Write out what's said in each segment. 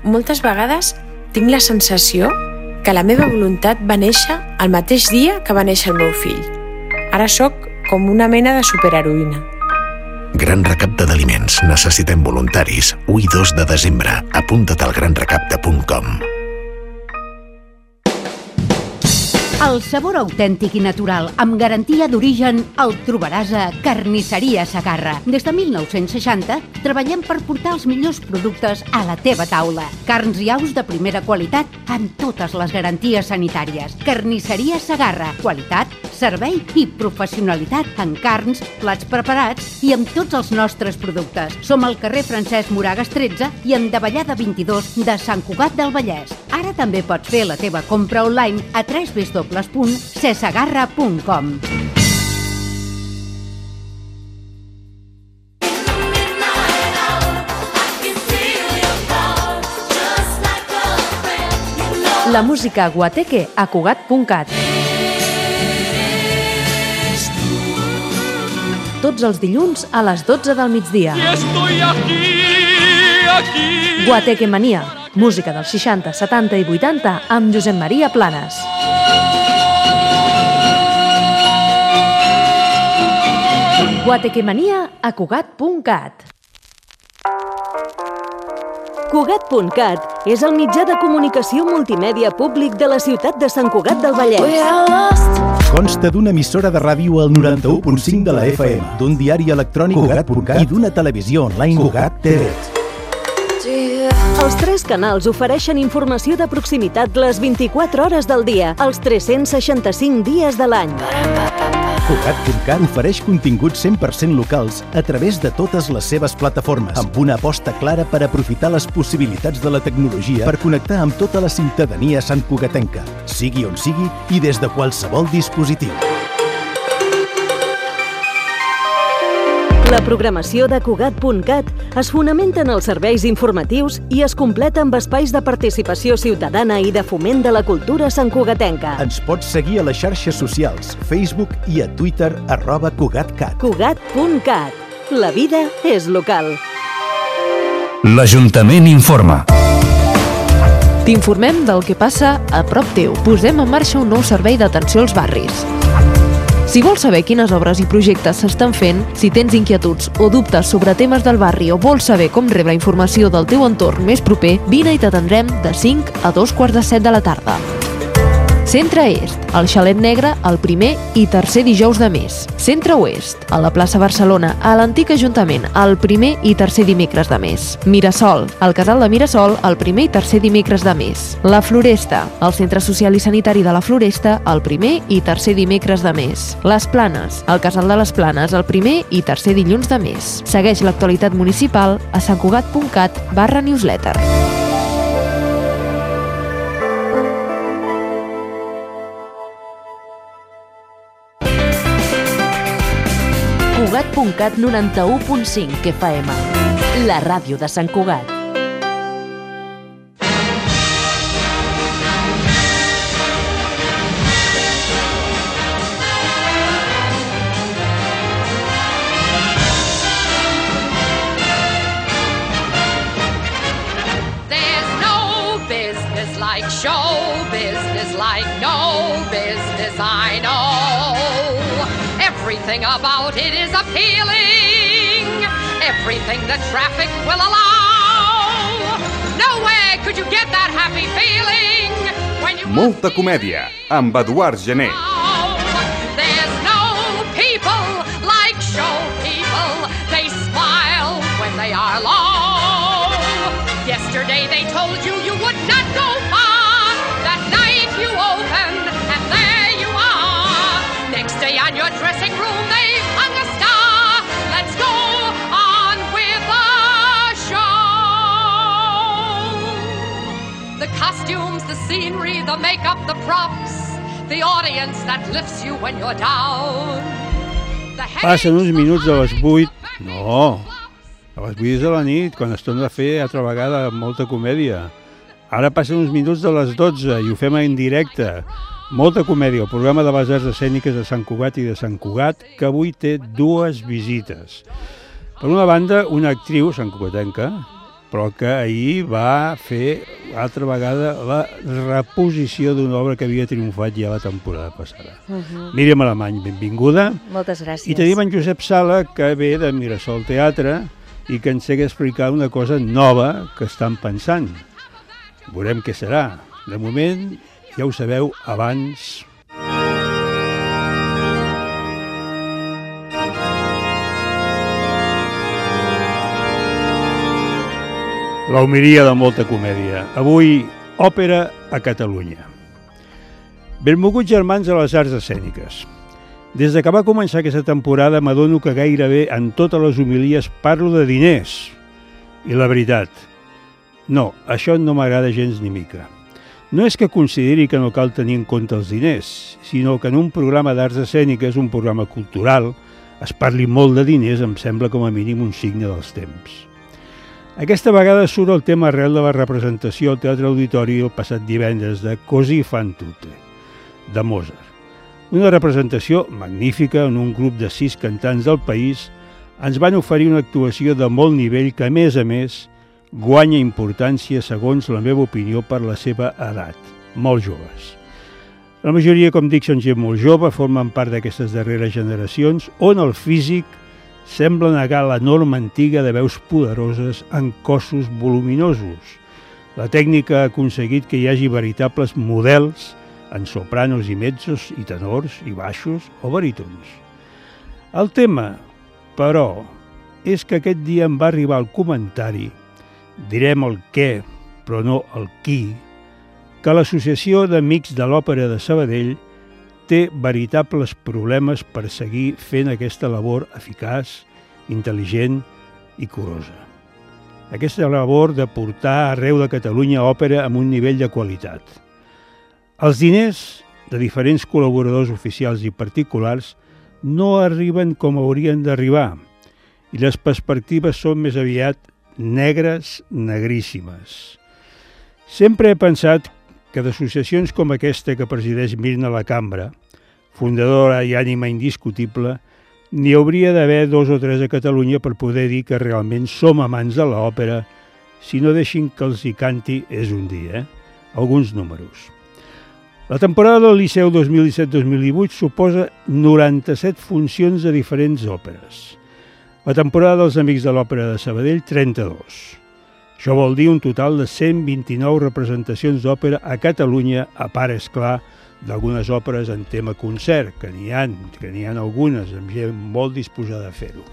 moltes vegades tinc la sensació que la meva voluntat va néixer el mateix dia que va néixer el meu fill. Ara sóc com una mena de superheroïna. Gran recapte d'aliments. Necessitem voluntaris. 1 i 2 de desembre. Apunta't al granrecapte.com. El sabor autèntic i natural, amb garantia d'origen, el trobaràs a Carnisseria Segarra. Des de 1960 treballem per portar els millors productes a la teva taula. Carns i aus de primera qualitat amb totes les garanties sanitàries. Carnisseria Segarra. Qualitat, servei i professionalitat en carns, plats preparats i amb tots els nostres productes. Som al carrer Francesc Moragas 13 i en Davallada 22 de Sant Cugat del Vallès. Ara també pots fer la teva compra online a www.cesegarra.com. La música guateque a Cugat.cat. Tots els dilluns a les 12 del migdia. Guateque Mania. Música dels 60, 70 i 80 amb Josep Maria Planes. Guatequemania a Cugat.cat. Cugat.cat és el mitjà de comunicació multimèdia públic de la ciutat de Sant Cugat del Vallès. Consta d'una emissora de ràdio al 91.5 de la FM, d'un diari electrònic Cugat.cat i d'una televisió online Cugat TV. Els 3 canals ofereixen informació de proximitat les 24 hores del dia, els 365 dies de l'any. Cugat.cat ofereix continguts 100% locals a través de totes les seves plataformes, amb una aposta clara per aprofitar les possibilitats de la tecnologia per connectar amb tota la ciutadania santcugatenca, sigui on sigui i des de qualsevol dispositiu. La programació de Cugat.cat es fonamenta en els serveis informatius i es completa amb espais de participació ciutadana i de foment de la cultura santcugatenca. Ens pots seguir a les xarxes socials, Facebook i a Twitter @CugatCat. Cugat.cat. La vida és local. L'Ajuntament informa. T'informem del que passa a prop teu. Posem en marxa un nou servei d'atenció als barris. Si vols saber quines obres i projectes s'estan fent, si tens inquietuds o dubtes sobre temes del barri o vols saber com rebre informació del teu entorn més proper, vine i t'atendrem de 5 a 2:45 de la tarda. Centre Est, al Xalet Negre, el primer i tercer dijous de mes. Centre Oest, a la plaça Barcelona, a l'antic Ajuntament, el primer i tercer dimecres de mes. Mirasol, al casal de Mirasol, el primer i tercer dimecres de mes. La Floresta, al Centre Social i Sanitari de la Floresta, el primer i tercer dimecres de mes. Les Planes, al casal de les Planes, el primer i tercer dilluns de mes. Segueix l'actualitat municipal a santcugat.cat/newsletter. Cugat.cat 91.5 FM. La ràdio de Sant Cugat. There's no business like show business, like no business I know. Everything about it is appealing. Everything the traffic will allow. Nowhere could you get that happy feeling when you... Molta comèdia, amb Eduard Gené. There's no people like show people. They smile when they are low. Yesterday they told you you would not go far. That night you opened and there you are. Next day on your dressing room they hung a star. Let's go on with the show. The costumes, the scenery, the makeup, the props, the audience that lifts you when you're down. Passen uns minuts de les 8. No, a les 8 de la nit, quan es torna a fer altra vegada molta comèdia. Ara passen uns minuts de les 12 i ho fem en directe. Molta comèdia, el programa de les arts escèniques de Sant Cugat i de Sant Cugat, que avui té dues visites. Per una banda, una actriu santcugatenca, però que ahir va fer altra vegada la reposició d'una obra que havia triomfat ja la temporada passada. Míriam Alemany, benvinguda. Moltes gràcies. I tenim en Josep Sala, que ve de Mirasol Teatre i que ens ha d'explicar una cosa nova que estan pensant. Veurem què serà. De moment, ja ho sabeu, abans... La homilia de molta comèdia. Avui, òpera a Catalunya. Benvolguts germans a les arts escèniques. Des que va començar aquesta temporada m'adono que gairebé en totes les homilies parlo de diners. I la veritat, no, això no m'agrada gens ni mica. No és que consideri que no cal tenir en compte els diners, sinó que en un programa d'arts escèniques, un programa cultural, es parli molt de diners em sembla com a mínim un signe dels temps. Aquesta vegada surt el tema arrel de la representació al Teatre Auditori el passat divendres de Così fan tutte, de Mozart. Una representació magnífica on un grup de 6 cantants del país ens van oferir una actuació de molt nivell que, a més, guanya importància segons la meva opinió per la seva edat, molt joves. La majoria, com dic, són gent molt jove, formen part d'aquestes darreres generacions on el físic sembla negar la norma antiga de veus poderoses en cossos voluminosos. La tècnica ha aconseguit que hi hagi veritables models en sopranos i mezzos i tenors i baixos o barítons. El tema, però, és que aquest dia em va arribar el comentari, direm el què, però no el qui, que l'Associació d'Amics de l'Òpera de Sabadell té veritables problemes per seguir fent aquesta labor eficaç, intel·ligent i curosa. Aquesta labor de portar arreu de Catalunya òpera amb un nivell de qualitat. Els diners de diferents col·laboradors oficials i particulars no arriben com haurien d'arribar i les perspectives són més aviat negres, negríssimes. Sempre he pensat que d'associacions com aquesta que presideix Mirna la Cambra, fundadora i ànima indiscutible, n'hi hauria d'haver 2 o 3 a Catalunya per poder dir que realment som amants de l'òpera, si no deixin que els hi canti és un dia. Alguns números. La temporada del Liceu 2017-2018 suposa 97 funcions de diferents òperes. La temporada dels Amics de l'Òpera de Sabadell, 32. Això vol dir un total de 129 representacions d'òpera a Catalunya, a part, és clar, d'algunes òperes en tema concert, que n'hi ha algunes, amb gent molt disposada a fer-ho.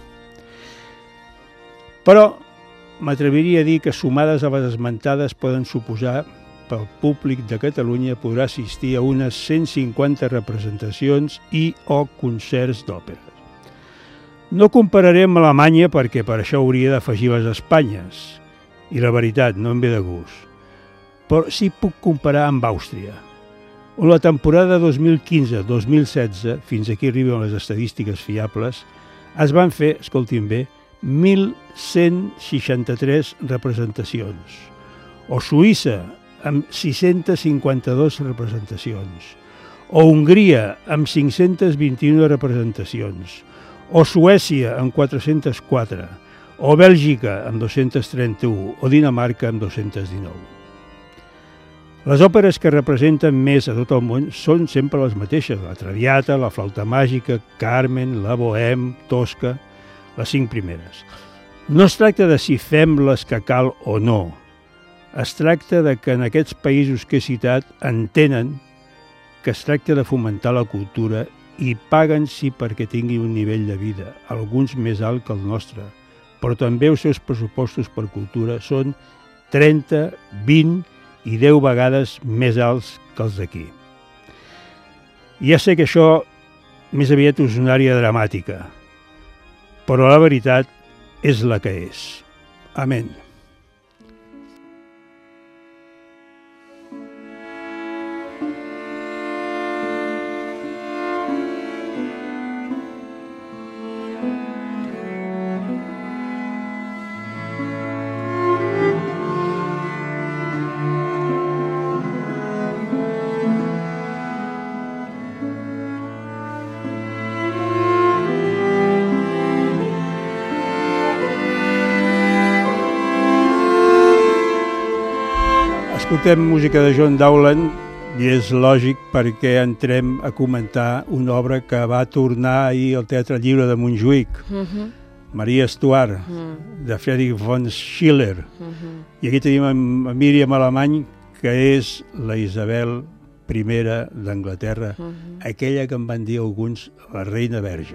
Però m'atreviria a dir que sumades a les esmentades poden suposar pel públic de Catalunya podrà assistir a unes 150 representacions i o concerts d'òpera. No compararé amb Alemanya perquè per això hauria d'afegir les Espanyes, i la veritat, no em ve de gust. Però sí puc comparar amb Àustria, on la temporada 2015-2016, fins aquí arriben les estadístiques fiables, es van fer, escoltin bé, 1.163 representacions. O Suïssa, amb 652 representacions. O Hongria, amb 521 representacions. O Suècia, amb 404. O Bèlgica, amb 231. O Dinamarca, amb 219. Les òperes que representen més a tot el món són sempre les mateixes. La Traviata, la Flauta Màgica, Carmen, la Bohème, Tosca, les 5 primeres. No es tracta de si fem les que cal o no. Es tracta de que en aquests països que he citat entenen que es tracta de fomentar la cultura i paguen sí perquè tinguin un nivell de vida, alguns més alt que el nostre, però també els seus pressupostos per cultura són 30, 20 i 10 vegades més alts que els d'aquí. Ja sé que això més aviat és una àrea dramàtica, però la veritat és la que és. Amén. Escoltem música de John Dowland i és lògic perquè entrem a comentar una obra que va tornar ahir al Teatre Lliure de Montjuïc, Maria Stuart, de Friedrich von Schiller. I aquí tenim a Míriam Alemany, que és la Isabel I d'Anglaterra, aquella que en van dir alguns la reina verge.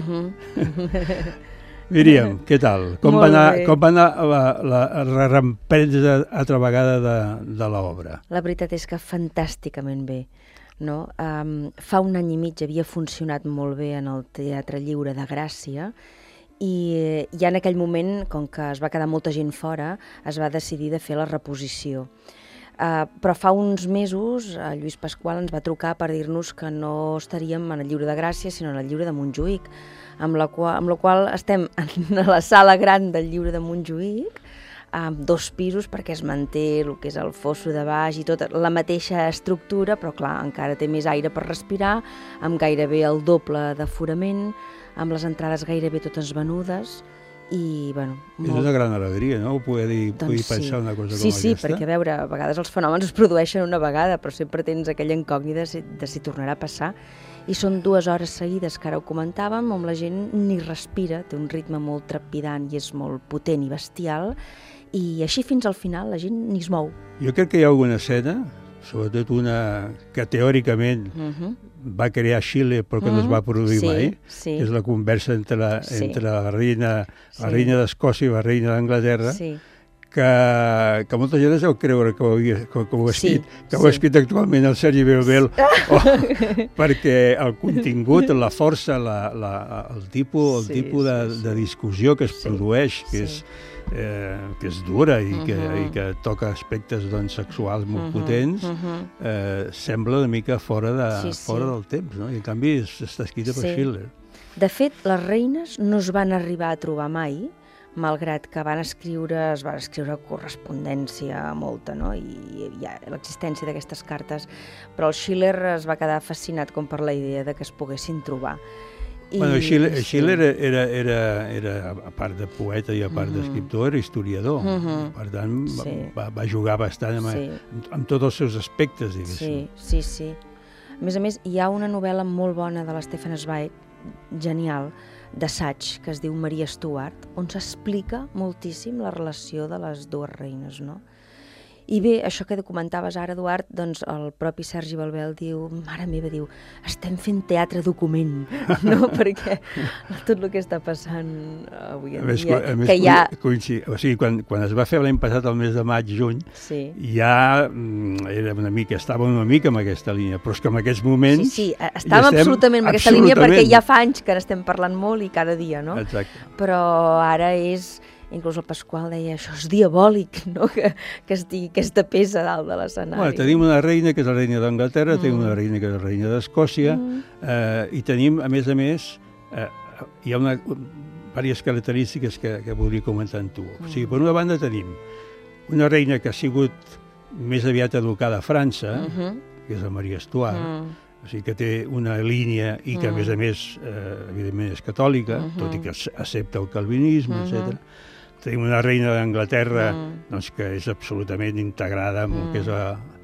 Míriam, què tal? Com va anar la represa altra vegada de l'obra? La veritat és que fantàsticament bé. No? Fa un any i mig havia funcionat molt bé en el Teatre Lliure de Gràcia i ja en aquell moment, com que es va quedar molta gent fora, es va decidir de fer la reposició. Però fa uns mesos el Lluís Pasqual ens va trucar per dir-nos que no estaríem en el Lliure de Gràcia, sinó en el Lliure de Montjuïc, amb la qual estem a la sala gran del Lliure de Montjuïc, amb 2 pisos perquè es manté el que és el fosso de baix i tota la mateixa estructura, però clar, encara té més aire per respirar, amb gairebé el doble d'aforament, amb les entrades gairebé totes venudes. I, bueno, és una gran alegria, no? Poder pensar una cosa com aquesta. Sí, perquè a veure, a vegades els fenòmens es produeixen una vegada, però sempre tens aquella incògnita de si tornarà a passar. I són 2 hores seguides, que ara ho comentàvem, on la gent ni respira, té un ritme molt trepidant i és molt potent i bestial, i així fins al final la gent ni es mou. Jo crec que hi ha alguna escena, sobretot una que teòricament va crear Schiller però que no es va produir mai, que és la conversa entre la reina d'Escòcia i la reina d'Anglaterra, que molta gent es deu creure que ho ha escrit actualment el Sergi Belbel, perquè el contingut, la força, el tipus de discussió que es produeix, que és dura i que toca aspectes sexuals molt potents, sembla una mica fora del temps, no? I en canvi està escrita per Schiller. De fet, les reines no es van arribar a trobar mai, malgrat que es va escriure correspondència molta, no? I hi ha l'existència d'aquestes cartes, però el Schiller es va quedar fascinat com per la idea de que es poguessin trobar. Bueno, Schiller era, a part de poeta i a part d'escriptor, era historiador. Per tant, va jugar bastant amb tots els seus aspectes, diguéssim. Sí. A més, hi ha una novel·la molt bona de l'Stefan Zweig, genial, d'assaig, que es diu Maria Stuart, on s'explica moltíssim la relació de les 2 reines, no? I bé, això que comentaves ara, Eduard, doncs el propi Sergi Belbel diu, mare meva, diu, estem fent teatre document, no? Perquè tot el que està passant avui en dia, que hi ha... O sigui, quan es va fer l'any passat, el mes de maig-juny, ja estava una mica en aquesta línia, però és que en aquests moments... Sí, estàvem absolutament en aquesta línia perquè ja fa anys que n'estem parlant molt i cada dia, no? Exacte. Però ara és... Inclús el Pasqual deia, això és diabòlic, no? que estigui aquesta peça dalt de l'escenari. Bueno, tenim una reina que és la reina d'Anglaterra, tenim una reina que és la reina d'Escòcia, i tenim, a més, hi ha diverses característiques que voldria comentar amb tu. O sigui, per una banda tenim una reina que ha sigut més aviat educada a França, que és la Maria Stuart, o sigui que té una línia i que, a més, evidentment és catòlica, tot i que accepta el calvinisme, etc. Tenim una reina d'Anglaterra que és absolutament integrada amb el que és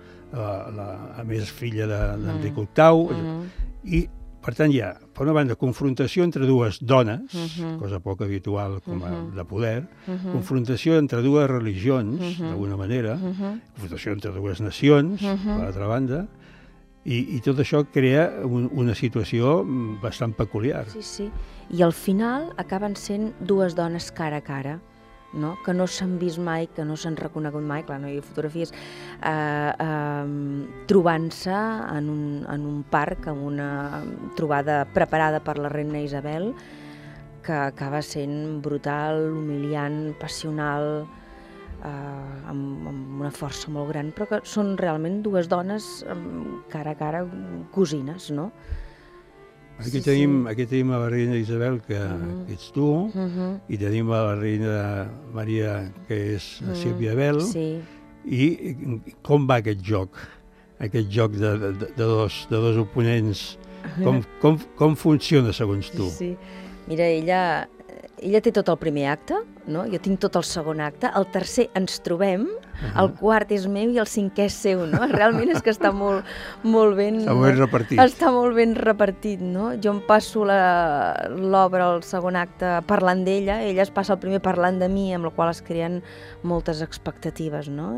a més filla d'Enric VIII, i per tant hi ha, per una banda, confrontació entre 2 dones, cosa poc habitual com a de poder, confrontació entre 2 religions, d'alguna manera, confrontació entre 2 nacions, per l'altra banda, i tot això crea una situació bastant peculiar. Sí. I al final acaben sent 2 dones cara a cara, no? Que no s'han vist mai, que no s'han reconegut mai, clar, no hi ha fotografies, trobant-se en un parc, amb una trobada preparada per la reina Isabel, que acaba sent brutal, humiliant, passional, amb una força molt gran, però que són realment 2 dones cara a cara, cosines, no? Aquí tenim a la reina Isabel, que ets tu, i tenim a la reina Maria, que és Sílvia Bell, i com va aquest joc de dos oponents? Com funciona segons tu? Mira, ella té tot el primer acte, no? Jo tinc tot el segon acte, el tercer ens trobem, el quart és meu i el cinquè és seu, no? Realment és que està molt ben... Està molt ben repartit. Està molt ben repartit, no? Jo em passo l'obra, el segon acte, parlant d'ella, ella es passa el primer parlant de mi, amb la qual es creen moltes expectatives, no?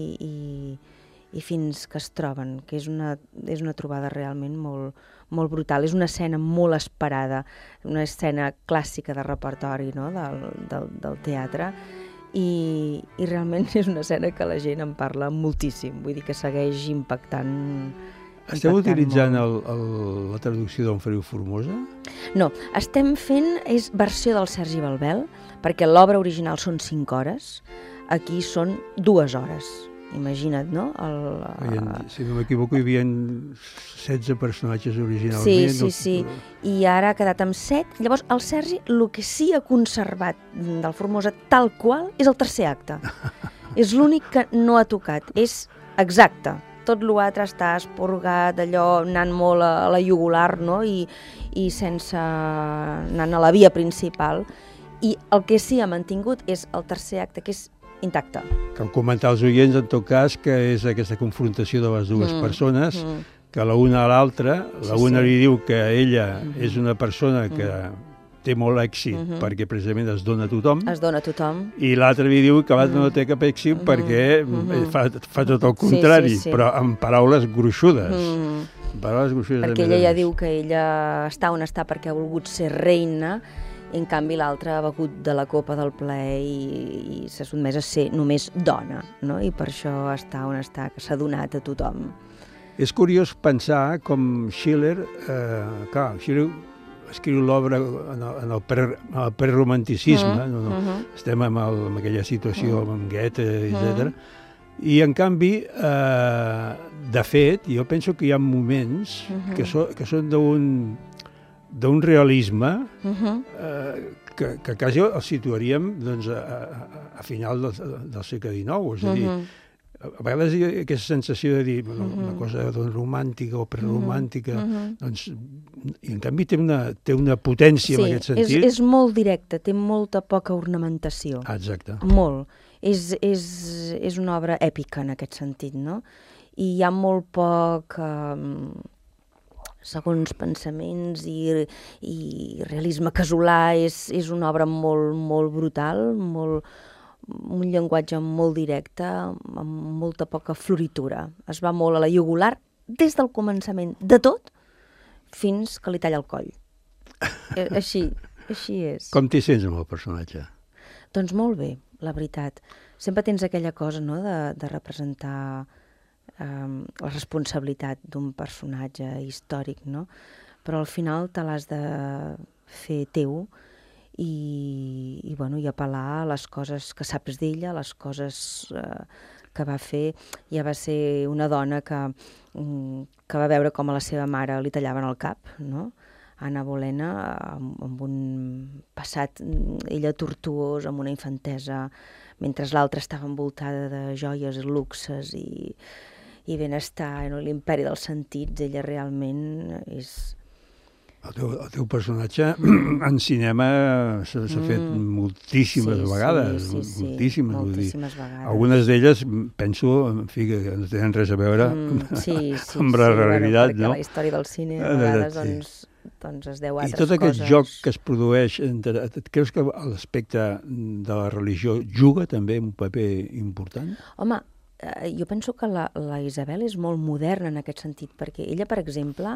I fins que es troben, que és una trobada realment molt brutal. És una escena molt esperada, una escena clàssica de repertori, no? del teatre, i realment és una escena que la gent en parla moltíssim, vull dir que segueix impactant. Esteu utilitzant la traducció d'On Feliu Formosa? No, estem fent versió del Sergi Balbel, perquè l'obra original són 5 hores, aquí són 2 hores. Imagina't, no? Si no m'equivoco, hi havia 16 personatges originalment. Sí. I ara ha quedat amb 7. Llavors, el Sergi, el que sí ha conservat del Formosa tal qual és el tercer acte. És l'únic que no ha tocat. És exacte. Tot l'altre està esporgat, allò anant molt a la jugular, no? I sense anant a la via principal. I el que sí ha mantingut és el tercer acte, que és intacte. Cal comentar als oients, en tot cas, que és aquesta confrontació de les dues persones, que la una a l'altra, la una li diu que ella és una persona que té molt èxit perquè precisament es dona a tothom. Es dona a tothom. I l'altre li diu que l'altre no té cap èxit perquè fa tot el contrari, però amb paraules gruixudes. Perquè ella ja diu que ella està on està perquè ha volgut ser reina, i en canvi l'altre ha begut de la copa del plaer i s'ha sotmès a ser només dona, no? I per això està on està, que s'ha donat a tothom. És curiós pensar com Schiller, Schiller escriu l'obra en el preromanticisme, estem en aquella situació amb Goethe, etc. I en canvi, de fet, jo penso que hi ha moments que són d'un realisme que quasi el situaríem a final del segle XIX. És a dir, a vegades hi ha aquesta sensació de dir una cosa romàntica o preromàntica, i en canvi té una potència en aquest sentit. Sí, és molt directe, té molta poca ornamentació. Exacte. Molt. És una obra èpica en aquest sentit, no? I hi ha molt poc... segons pensaments i realisme casolà, és una obra molt brutal, un llenguatge molt directe, amb molta poca floritura. Es va molt a la jugular des del començament de tot fins que li talla el coll. Així és. Com t'hi sents amb el personatge? Doncs molt bé, la veritat. Sempre tens aquella cosa, no?, de representar la responsabilitat d'un personatge històric, no? Però al final te l'has de fer teu i apel·lar a les coses que saps d'ella, les coses que va fer. Ja va ser una dona que va veure com a la seva mare li tallaven el cap, no? Anna Bolena, amb un passat, ella tortuós, amb una infantesa, mentre l'altra estava envoltada de joies, luxes i benestar, en l'imperi dels sentits. Ella realment és... El teu personatge en cinema s'ha fet moltíssimes vegades. Moltíssimes vegades. Algunes d'elles, penso, en fi, que no tenen res a veure amb la realitat, no? Perquè la història del cine a vegades es deu a altres coses. I tot aquest joc que es produeix, creus que l'aspecte de la religió juga també un paper important? Home, jo penso que la Isabel és molt moderna en aquest sentit, perquè ella, per exemple,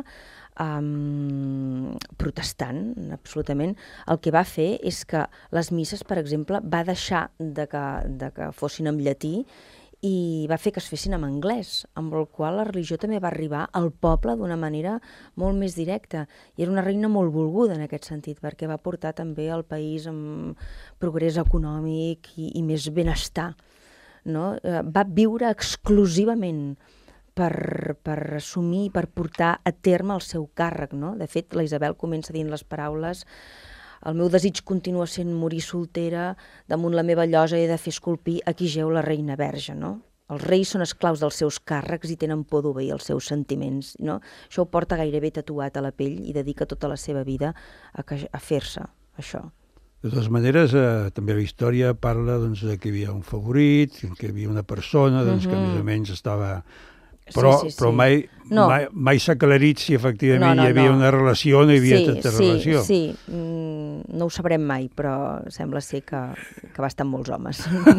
protestant, absolutament, el que va fer és que les misses, per exemple, va deixar de que fossin en llatí i va fer que es fessin en anglès, amb el qual la religió també va arribar al poble d'una manera molt més directa. I era una reina molt volguda en aquest sentit, perquè va portar també al país amb progrés econòmic i més benestar. No? Va viure exclusivament per assumir i per portar a terme el seu càrrec. No? De fet, la Isabel comença dient les paraules: el meu desig continua sent morir soltera, damunt la meva llosa he de fer esculpir aquí jeu la reina verge. No? Els reis són esclaus dels seus càrrecs i tenen por d'obeir els seus sentiments. No? Això ho porta gairebé tatuat a la pell i dedica tota la seva vida a fer-se això. De totes maneres, també la història parla doncs, que hi havia un favorit, que hi havia una persona doncs, que més o menys estava... Però mai s'ha aclarit si efectivament hi havia una relació o no hi havia tota relació. Sí, no ho sabrem mai, però sembla ser que va estar amb molts homes.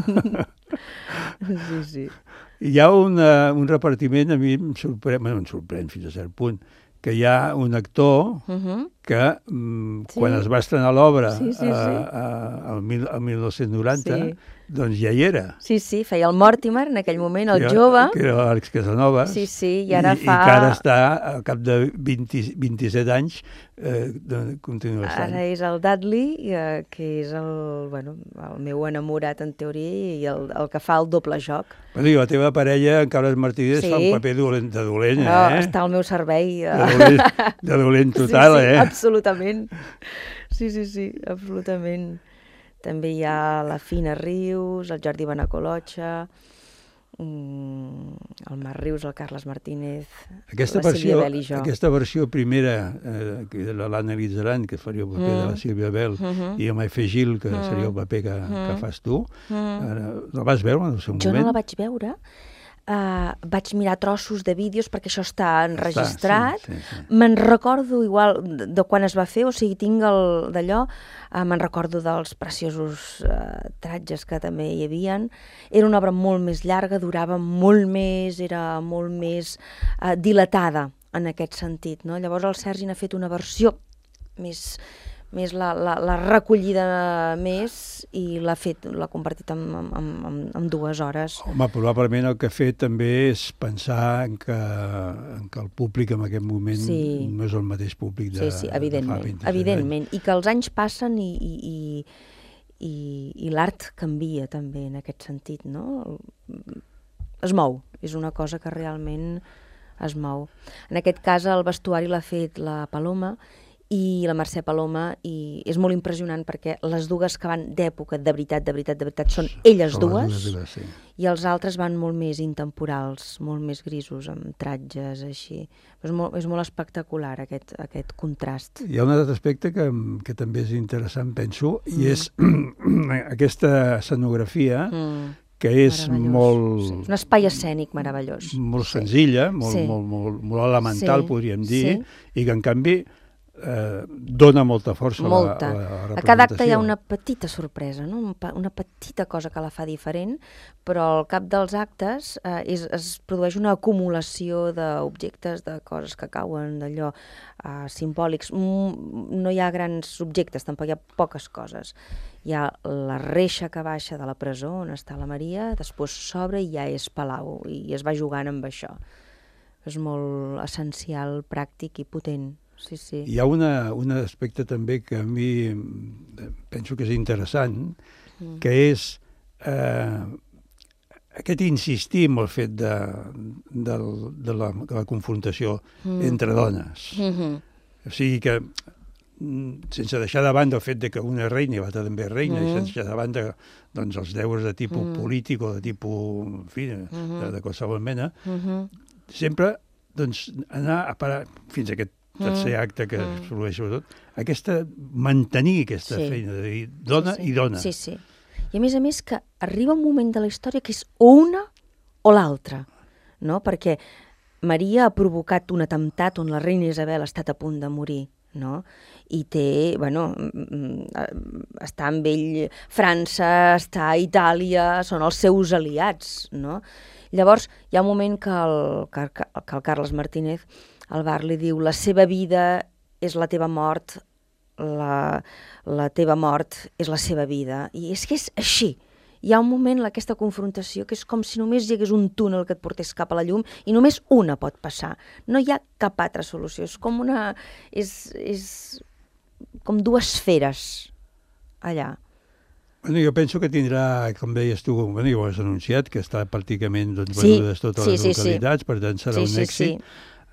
Sí. Hi ha un repartiment, a mi em sorprèn fins a cert punt, que hi ha un actor que quan es va estrenar l'obra al 1990, doncs ja hi era. Sí, feia el Mortimer en aquell moment, el jove. Que era l'Àlex Casanovas. Sí, i ara fa... I que ara està, al cap de 27 anys, continua estant. Ara és el Dudley, que és el meu enamorat, en teoria, i el que fa el doble joc. Bueno, i la teva parella, en Carles Martínez, fa un paper de dolent, Està al meu servei. De dolent total, sí, absolutament. Sí, absolutament. També hi ha la Fina Rius, el Jordi Benacolotxa, el Marc Rius, el Carles Martínez, la Sílvia Bel i jo. Aquesta versió primera, que era l'Anna Litzaran, que faria el paper de la Sílvia Bel, i el Maifé Gil, que seria el paper que fas tu, la vas veure en el seu moment? Jo no la vaig veure. Vaig mirar trossos de vídeos perquè això està enregistrat. Sí. Me'n recordo igual de quan es va fer, o sigui, tinc d'allò, me'n recordo dels preciosos tratges que també hi havien. Era una obra molt més llarga, durava molt més, era molt més dilatada en aquest sentit, no? Llavors el Sergi n'ha fet una versió més la recollida més i l'ha convertit en 2 hores. Home, probablement el que ha fet també és pensar en que el públic en aquest moment no és el mateix públic de fa 20 anys. Evidentment, i que els anys passen i l'art canvia també en aquest sentit, no? Es mou, és una cosa que realment es mou. En aquest cas el vestuari l'ha fet la Paloma i la Mercè Paloma, i és molt impressionant perquè les dues que van d'època, de veritat, són elles dues, i els altres van molt més intemporals, molt més grisos, amb tratges, així. És molt espectacular aquest contrast. Hi ha un altre aspecte que també és interessant, penso, i és aquesta escenografia que és molt... Un espai escènic meravellós. Molt senzilla, molt elemental, podríem dir, i que en canvi dona molta força a la representació. A cada acte hi ha una petita sorpresa, no? Una petita cosa que la fa diferent, però al cap dels actes es produeix una acumulació d'objectes, de coses que cauen, d'allò simbòlics. No hi ha grans objectes, tampoc hi ha poques coses. Hi ha la reixa que baixa de la presó, on està la Maria, després s'obre i ja és palau, i es va jugant amb això. És molt essencial, pràctic i potent. Sí. Hi ha un aspecte també que a mi penso que és interessant, que és aquest insistir en el fet de la confrontació entre dones. O sigui que, sense deixar de banda el fet que una és reina i l'altra també és reina, i sense deixar de banda els deures de tipus polític o de tipus, en fi, de qualsevol mena, sempre anar a parar fins a aquest tercer acte que es produeix sobretot, mantenir aquesta feina de dir dona i dona. Sí. I a més que arriba un moment de la història que és o una o l'altra, no? Perquè Maria ha provocat un atemptat on la reina Isabel ha estat a punt de morir, no? I està amb ell França, està a Itàlia, són els seus aliats, no? Llavors hi ha un moment que el Carles Martínez al bar li diu: la seva vida és la teva mort, la teva mort és la seva vida. I és que és així. Hi ha un moment, aquesta confrontació, que és com si només hi hagués un túnel que et portés cap a la llum i només una pot passar. No hi ha cap altra solució. És com és com 2 esferes allà. Bueno, jo penso que tindrà, com deies tu, ja ho has anunciat, que està pràcticament venudes totes les localitats, per tant serà un èxit.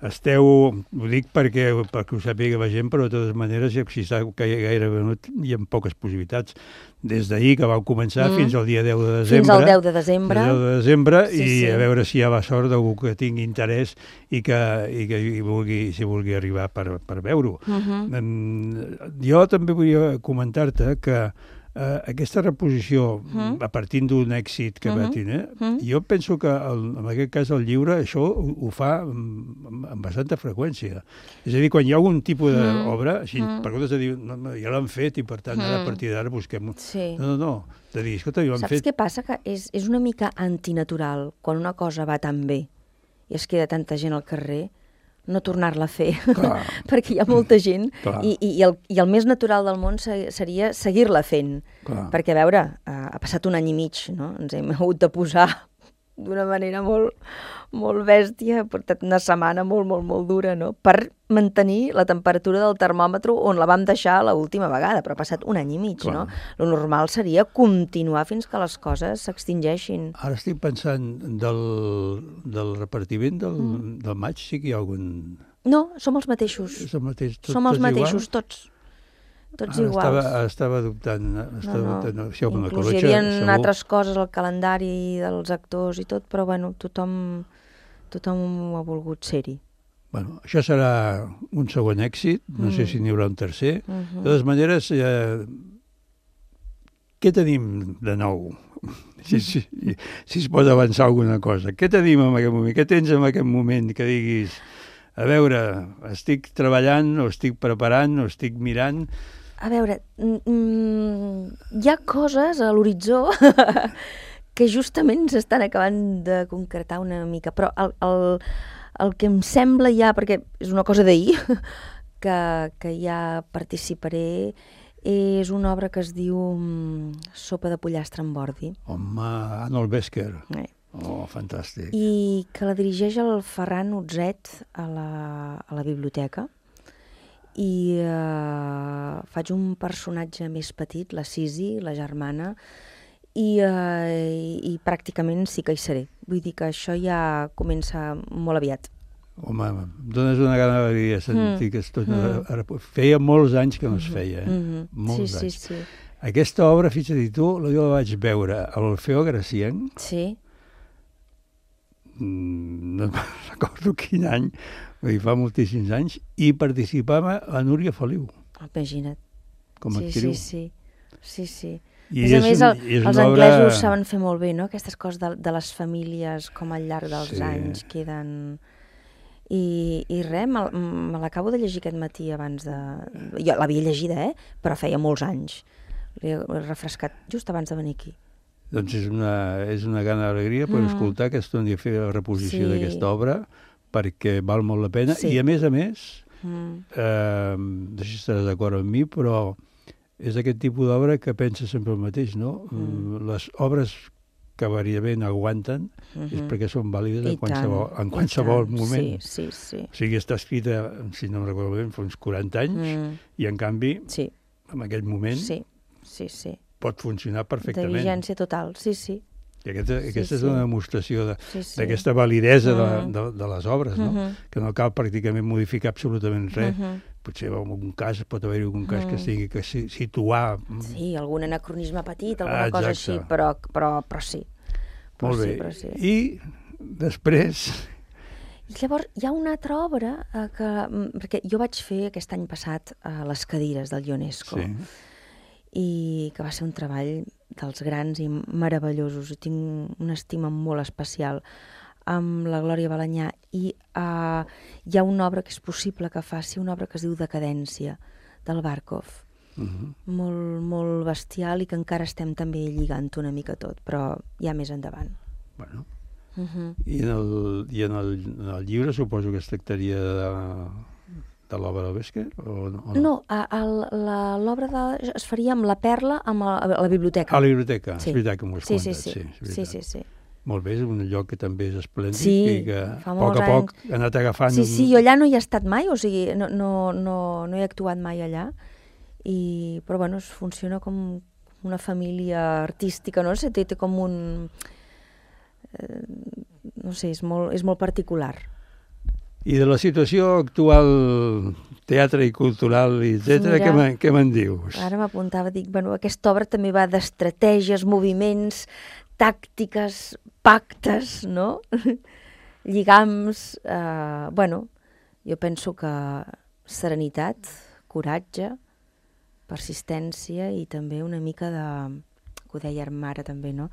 ho dic perquè ho sàpiga la gent, però de totes maneres, si està gaire venut, hi ha poques possibilitats. Des d'ahir que vau començar fins al dia 10 de desembre. Fins al 10 de desembre. El 10 de desembre, i a veure si hi ha la sort d'algú que tingui interès i que vulgui arribar per veure-ho. Jo també volia comentar-te que aquesta reposició, a partir d'un èxit que va tenir, jo penso que en aquest cas el llibre això ho fa amb bastanta freqüència. És a dir, quan hi ha algun tipus d'obra, així, per comptes de dir, ja l'han fet i per tant ara a partir d'ara busquem... No, de dir, escolta, ja l'han fet... Saps què passa? Que és una mica antinatural quan una cosa va tan bé i es queda tanta gent al carrer, no tornar-la a fer, perquè hi ha molta gent i el més natural del món seria seguir-la fent, perquè a veure, ha passat un any i mig, no? Ens hem hagut de posar d'una manera molt bèstia, ha portat una setmana molt dura, no? Per mantenir la temperatura del termòmetre on la vam deixar l'última vegada, però ha passat un any i mig, no? Lo normal seria continuar fins que les coses s'extingeixin. Ara estic pensant del repartiment del maig, sí que hi ha algun... No, som els mateixos. Som els mateixos, tots. Tots iguals. Estava dubtant. Inclús hi havia altres coses al calendari dels actors i tot, però bueno, tothom ha volgut ser-hi. Bueno, això serà un segon èxit, no sé si n'hi haurà un tercer. De totes maneres, què tenim de nou? Si es pot avançar alguna cosa. Què tenim en aquest moment? Què tens en aquest moment que diguis, a veure, estic treballant, o estic preparant, o estic mirant... A veure, hi ha coses a l'horitzó que justament s'estan acabant de concretar una mica, però el que em sembla ja, perquè és una cosa d'ahir, que ja participaré, és una obra que es diu Sopa de pollastre amb ordi. Home, Arnold Besker. Oh, fantàstic. I que la dirigeix el Ferran Utzet a la biblioteca. I faig un personatge més petit, la Sisi, la germana, i pràcticament sí que hi seré. Vull dir que això ja comença molt aviat. Home, em dones una gana d'alegria sentir que feia molts anys que no es feia, molts anys. Sí. Aquesta obra, fixa't tu, jo la vaig veure a l'Orfeó Gracienc. Sí. No recordo quin any, fa moltíssims anys, i participava a Núria Feliu. Imagina't. Com a actriu. Sí. I a més, els anglesos saben fer molt bé, no? Aquestes coses de les famílies, com al llarg dels anys queden... I res, me l'acabo de llegir aquest matí abans de... Jo l'havia llegida, però feia molts anys. L'he refrescat just abans de venir aquí. Doncs és una gran alegria per escoltar que es torni a fer la reposició d'aquesta obra, perquè val molt la pena. I a més, no sé si estaràs d'acord amb mi, però és aquest tipus d'obra que pensa sempre el mateix, no? Les obres que variament aguanten és perquè són vàlides en qualsevol moment. Sí. O sigui, està escrita, si no em recordo bé, fa uns 40 anys, i en canvi, en aquell moment, pot funcionar perfectament. De vigència total, sí. I aquesta és una demostració d'aquesta validesa de les obres, no? Que no cal pràcticament modificar absolutament res. Potser en algun cas pot haver-hi algun cas que s'hagi que situar... Sí, algun anacronisme petit, alguna cosa així, però sí. Molt bé. I després... I llavors hi ha una altra obra perquè jo vaig fer aquest any passat les cadires del Ionesco, i que va ser un treball dels grans i meravellosos. Tinc una estima molt especial amb la Glòria Balanyà, i hi ha una obra que és possible que faci, una obra que es diu Decadència, del Barkov. Molt bestial, i que encara estem també lligant una mica tot, però ja més endavant. Bueno. I en el llibre suposo que es tractaria de l'obra del Besker? No, l'obra es faria amb la Perla a la biblioteca. A la biblioteca, és veritat que m'ho has contat. Sí. Molt bé, és un lloc que també és esplèndid i que a poc ha anat agafant... Sí, jo allà no hi he estat mai, o sigui, no he actuat mai allà, però bueno, funciona com una família artística, no sé, té com un... no sé, és molt particular. I de la situació actual, teatre i cultural, etcètera, què me'n dius? Ara m'apuntava, dic, aquesta obra també va d'estratègies, moviments, tàctiques, pactes, no? Lligams, jo penso que serenitat, coratge, persistència i també una mica de, que ho deia ara també, no?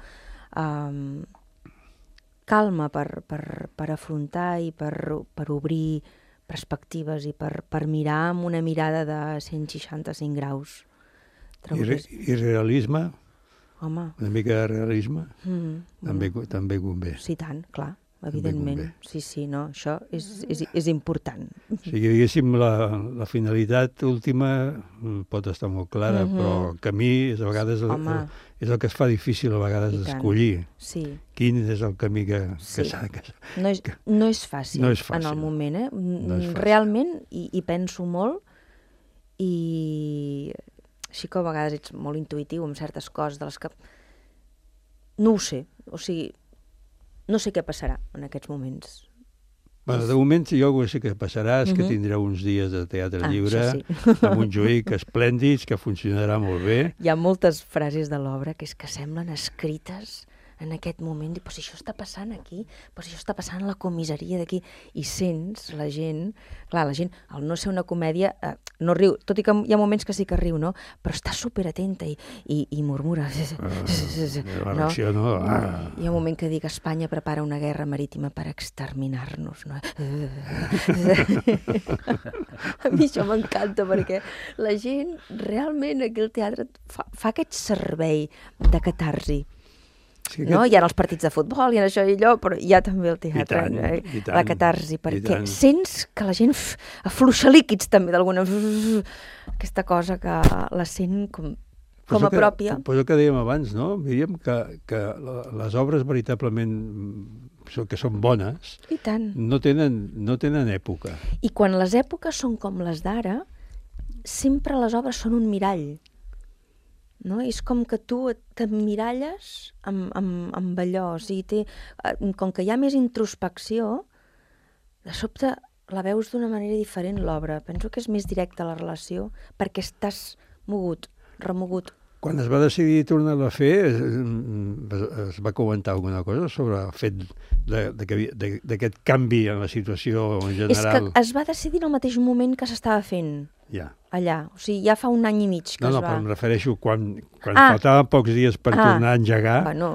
Calma per afrontar i per obrir perspectives i per mirar amb una mirada de 165 graus. I realisme? Home. Una mica de realisme? També convé. Sí, tant, clar. Evidentment, sí, no, això és important. Si diguéssim, la finalitat última pot estar molt clara, però el camí a vegades és el que es fa difícil a vegades d'escollir. Sí. Quin és el camí que s'ha de... No és fàcil en el moment, realment, i penso molt, i així que a vegades ets molt intuïtiu amb certes coses de les que... No ho sé, o sigui... No sé què passarà en aquests moments. Bueno, de moment jo sé què passarà, és que tindreu uns dies de teatre lliure, a Montjuïc, esplèndids, que funcionarà molt bé. Hi ha moltes frases de l'obra que semblen escrites en aquest moment, però si això està passant aquí, però si això està passant a la comissaria d'aquí, i sents la gent, clar, la gent, al no ser una comèdia, no riu, tot i que hi ha moments que sí que riu, no? Però està superatenta i murmura. La reacció, no? Hi ha un moment que dic, Espanya prepara una guerra marítima per exterminar-nos, no? A mi això m'encanta, perquè la gent realment aquí al teatre fa aquest servei de catarsi. No? Hi ha els partits de futbol, hi ha això i allò, però hi ha també el teatre, la catarsi, perquè sents que la gent afluixa líquids també d'alguna... Aquesta cosa que la sent com a pròpia. Però el que dèiem abans, no? Míriam, que les obres veritablement que són bones no tenen època. I quan les èpoques són com les d'ara, sempre les obres són un mirall. No? És com que tu t'emmiralles amb allò, o sigui, com que hi ha més introspecció, de sobte la veus d'una manera diferent, l'obra. Penso que és més directa la relació, perquè estàs mogut, remogut. Quan es va decidir tornar-la a fer, es va comentar alguna cosa sobre el fet d'aquest canvi en la situació en general? És que es va decidir al mateix moment que s'estava fent. Allà, o sigui, ja fa un any i mig que es va... No, però em refereixo quan faltaven pocs dies per tornar a engegar... Bueno,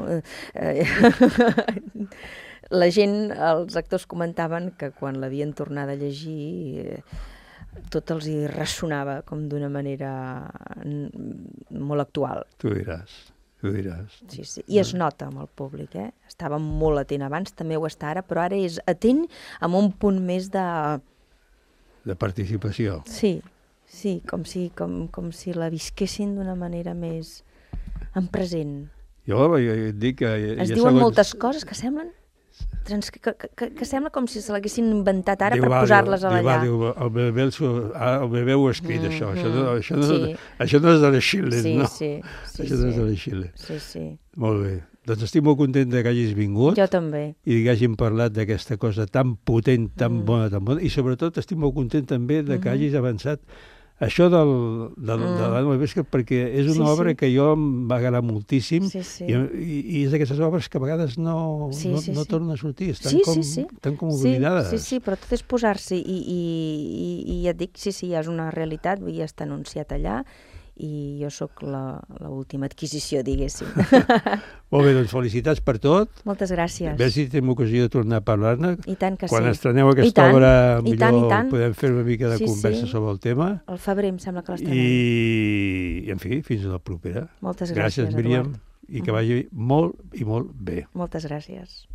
la gent, els actors comentaven que quan l'havien tornat a llegir tot els hi ressonava com d'una manera molt actual. Tu diràs. Sí. I es nota amb el públic, Estava molt atent abans, també ho està ara, però ara és atent amb un punt més de... De participació. Sí, com si la visquessin d'una manera més en present. Jo et dic que... Es diuen moltes coses que semblen... Que sembla com si se l'haguessin inventat ara per posar-les a l'allà. El bebè ho ha escrit, això. Això no és de l'Schiller, no? Sí. Això no és de l'Schiller. Sí. Molt bé. Doncs estic molt content que hagis vingut. Jo també. I que hàgim parlat d'aquesta cosa tan potent, tan bona, i sobretot estic molt content també que hagis avançat això de l'Anna Vesca, perquè és una obra que jo em va agradar moltíssim i és d'aquestes obres que a vegades no tornen a sortir, estan com oblidades. Sí, però tot és posar-s'hi i ja et dic, ja és una realitat, ja està anunciat allà i jo sóc l'última adquisició, diguéssim. Molt bé, doncs felicitats per tot. Moltes gràcies. A veure si tenim ocasió de tornar a parlar-ne. I tant que sí. Quan estreneu aquesta obra, millor podem fer una mica de conversa sobre el tema. Al febrer em sembla que l'estrenem. I, en fi, fins a la propera. Moltes gràcies, Míriam, i que vagi molt i molt bé. Moltes gràcies.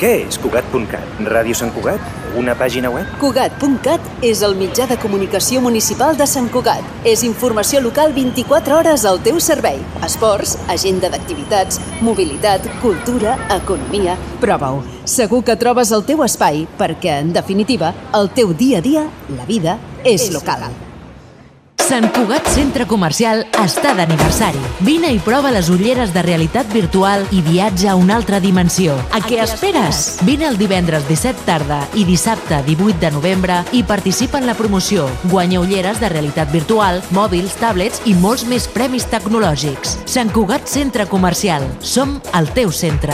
Què és Cugat.cat? Ràdio Sant Cugat? Una pàgina web? Cugat.cat és el mitjà de comunicació municipal de Sant Cugat. És informació local 24 hores al teu servei. Esports, agenda d'activitats, mobilitat, cultura, economia... Prova-ho. Segur que trobes el teu espai perquè, en definitiva, el teu dia a dia, la vida, és local. Sant Cugat Centre Comercial està d'aniversari. Vine i prova les ulleres de realitat virtual i viatja a una altra dimensió. A què esperes? Vine el divendres 17 tarda i dissabte 18 de novembre i participa en la promoció. Guanya ulleres de realitat virtual, mòbils, tablets i molts més premis tecnològics. Sant Cugat Centre Comercial. Som el teu centre.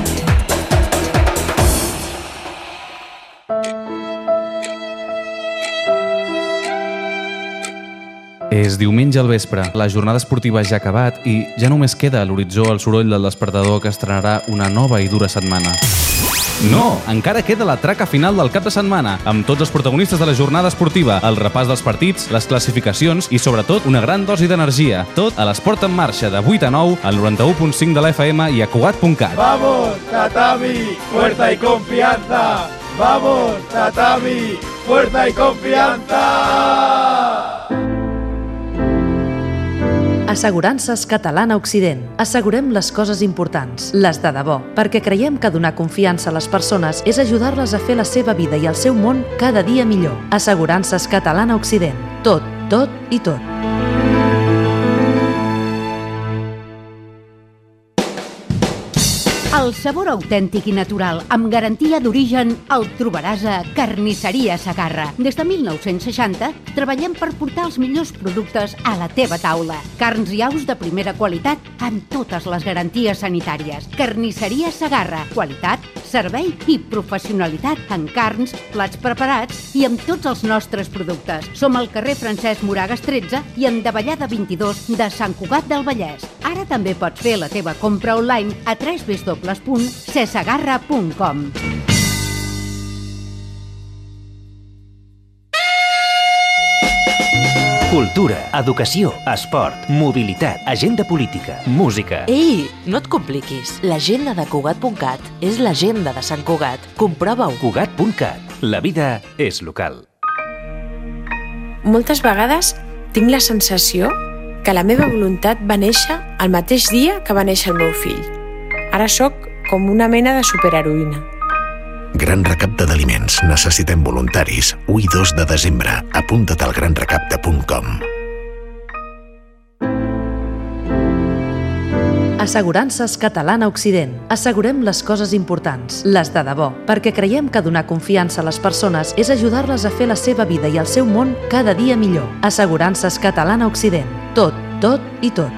És diumenge al vespre, la jornada esportiva ja ha acabat i ja només queda a l'horitzó el soroll del despertador que estrenarà una nova i dura setmana. No! Encara queda la traca final del cap de setmana, amb tots els protagonistes de la jornada esportiva, el repàs dels partits, les classificacions i, sobretot, una gran dosi d'energia. Tot a l'Esport en Marxa, de 8 a 9, al 91.5 de la FM i a Cugat.cat. ¡Vamos, Tatami! ¡Fuerza y confianza! ¡Vamos, Tatami! ¡Fuerza y confianza! Assegurances Catalana Occident. Assegurem les coses importants, les de debò, perquè creiem que donar confiança a les persones és ajudar-les a fer la seva vida i el seu món cada dia millor. Assegurances Catalana Occident. Tot, tot i tot. El sabor autèntic i natural, amb garantia d'origen, el trobaràs a Carnisseria Segarra. Des de 1960 treballem per portar els millors productes a la teva taula. Carns i aus de primera qualitat amb totes les garanties sanitàries. Carnisseria Segarra. Qualitat, servei i professionalitat en carns, plats preparats i amb tots els nostres productes. Som al carrer Francesc Moragas 13 i en Davallada 22 de Sant Cugat del Vallès. Ara també pots fer la teva compra online a www.cesegarra.com. Cultura, educació, esport, mobilitat, agenda política, música... Ei, no et compliquis. L'agenda de Cugat.cat és l'agenda de Sant Cugat. Comprova-ho. Cugat.cat. La vida és local. Moltes vegades tinc la sensació que la meva voluntat va néixer el mateix dia que va néixer el meu fill. Ara sóc com una mena de superheroïna. Gran recapte d'aliments. Necessitem voluntaris. 1 i 2 de desembre. Apunta't al granrecapte.com. Assegurances Catalana Occident. Assegurem les coses importants, les de debò, perquè creiem que donar confiança a les persones és ajudar-les a fer la seva vida i el seu món cada dia millor. Assegurances Catalana Occident. Tot, tot i tot.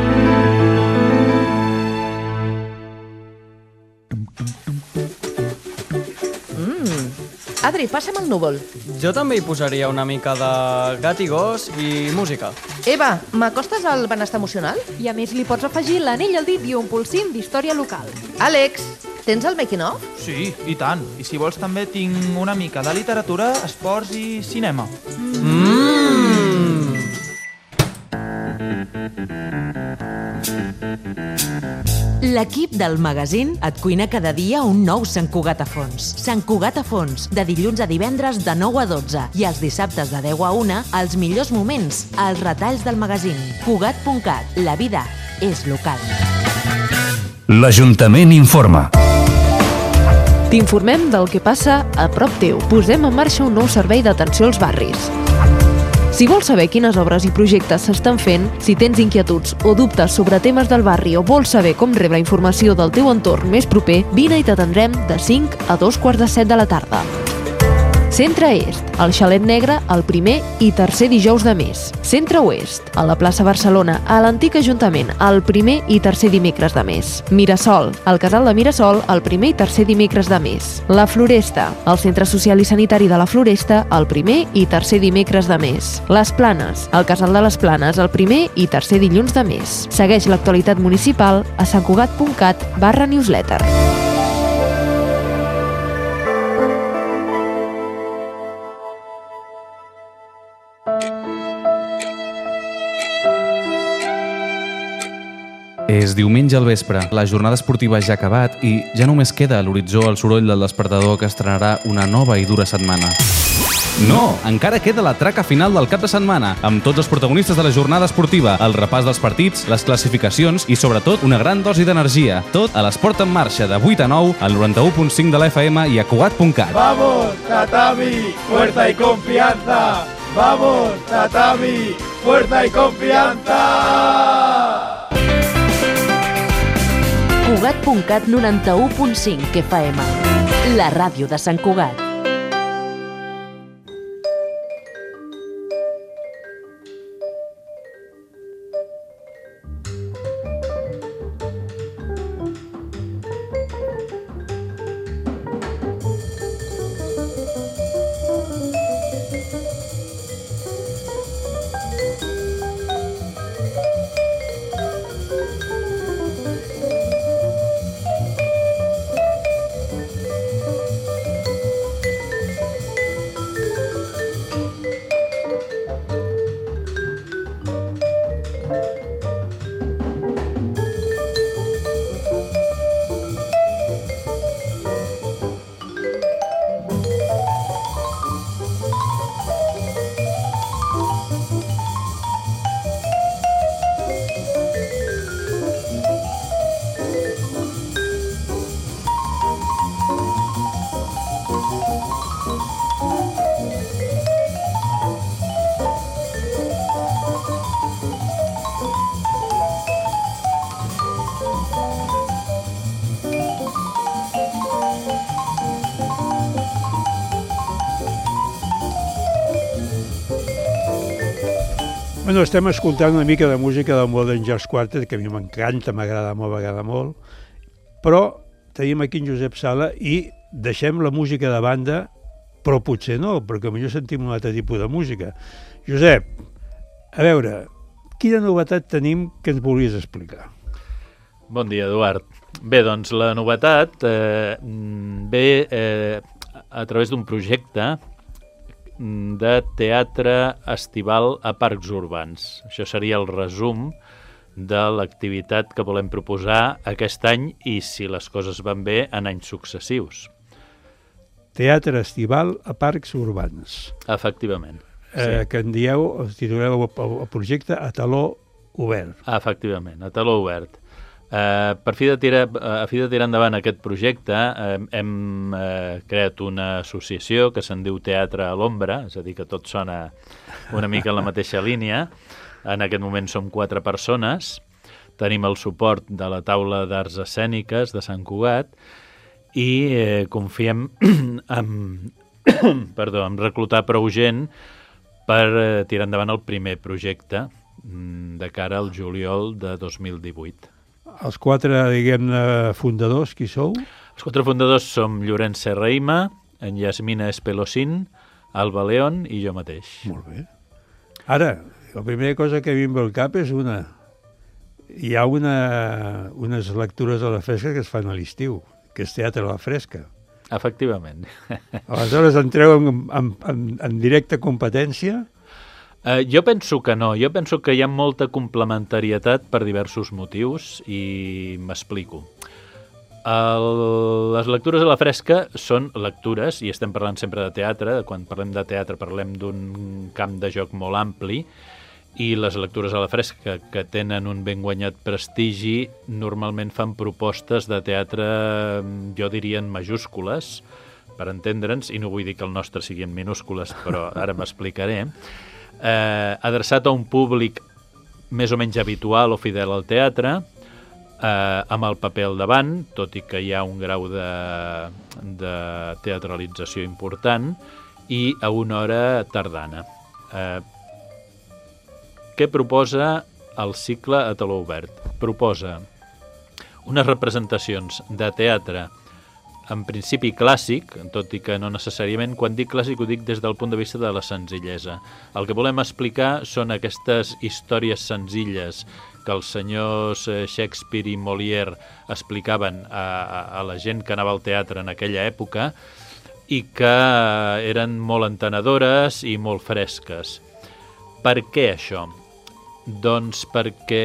Adri, passa'm el núvol. Jo també hi posaria una mica de gat i gos i música. Eva, m'acostes al benestar emocional? I a més li pots afegir l'anell al dit i un polsim d'història local. Àlex, tens el making of? Sí, i tant. I si vols també tinc una mica de literatura, esports i cinema. L'equip del magazín et cuina cada dia un nou Sant Cugat a fons. Sant Cugat a fons, de dilluns a divendres de 9 a 12 i els dissabtes de 10 a 1, els millors moments, els retalls del magazín. Cugat.cat. La vida és local. L'Ajuntament informa. T'informem del que passa a prop teu. Posem en marxa un nou servei d'atenció als barris. Si vols saber quines obres i projectes s'estan fent, si tens inquietuds o dubtes sobre temes del barri o vols saber com rebre informació del teu entorn més proper, vine i t'atendrem de 5 a 2:45 de la tarda. Centre Est, al Xalet Negre, el primer i tercer dijous de mes. Centre Oest, a la plaça Barcelona, a l'antic Ajuntament, el primer i tercer dimecres de mes. Mirasol, al casal de Mirasol, el primer i tercer dimecres de mes. La Floresta, al Centre Social i Sanitari de la Floresta, el primer i tercer dimecres de mes. Les Planes, al casal de les Planes, el primer i tercer dilluns de mes. Segueix l'actualitat municipal a santcugat.cat/newsletter. És diumenge al vespre, la jornada esportiva ja ha acabat i ja només queda a l'horitzó el soroll del despertador que estrenarà una nova i dura setmana. No! Encara queda la traca final del cap de setmana, amb tots els protagonistes de la jornada esportiva, el repàs dels partits, les classificacions i, sobretot, una gran dosi d'energia. Tot a l'Esport en Marxa, de 8 a 9, al 91.5 de la FM i a Cugat.cat. ¡Vamos, Tatami! ¡Fuerza y confianza! ¡Vamos, Tatami! ¡Fuerza y confianza! Cugat.cat 91.5 FM. La ràdio de Sant Cugat. Bueno, estem escoltant una mica de música del Modern Jazz Quartet, que a mi m'encanta, m'agrada molt, però tenim aquí en Josep Sala i deixem la música de banda, però potser no, perquè potser sentim un altre tipus de música. Josep, a veure, quina novetat tenim que ens volies explicar? Bon dia, Eduard. Bé, doncs la novetat ve a través d'un projecte de teatre estival a parcs urbans. Això seria el resum de l'activitat que volem proposar aquest any i, si les coses van bé, en anys successius. Teatre estival a parcs urbans. Efectivament. Sí. Que en dieu, tituleu el projecte a taló obert. Efectivament, a taló obert. Per fi de tirar endavant aquest projecte hem creat una associació que se'n diu Teatre a l'Ombra, és a dir, que tot sona una mica en la mateixa línia. En aquest moment som 4 persones, tenim el suport de la taula d'arts escèniques de Sant Cugat i confiem en reclutar prou gent per tirar endavant el primer projecte de cara al juliol de 2018. Els 4, diguem-ne, fundadors, qui sou? Els 4 fundadors som Llorenç Serraima, en Yasmina Espelosín, Alba León i jo mateix. Molt bé. Ara, la primera cosa que a mi em ve al cap és hi ha unes lectures a la fresca que es fan a l'estiu, que és teatre a la fresca. Efectivament. Aleshores entreu en directa competència? Jo penso que no. Jo penso que hi ha molta complementarietat per diversos motius i m'explico. Les lectures a la fresca són lectures, i estem parlant sempre de teatre. Quan parlem de teatre parlem d'un camp de joc molt ampli, i les lectures a la fresca, que tenen un ben guanyat prestigi, normalment fan propostes de teatre, jo diria en majúscules, per entendre'ns, i no vull dir que el nostre sigui en minúscules, però ara m'explicaré, adreçat a un públic més o menys habitual o fidel al teatre, amb el paper al davant, tot i que hi ha un grau de teatralització important, i a una hora tardana. Què proposa el cicle a taló obert? Proposa unes representacions de teatre en principi clàssic, tot i que no necessàriament. Quan dic clàssic ho dic des del punt de vista de la senzillesa. El que volem explicar són aquestes històries senzilles que els senyors Shakespeare i Molière explicaven a la gent que anava al teatre en aquella època i que eren molt entenedores i molt fresques. Per què això? Doncs perquè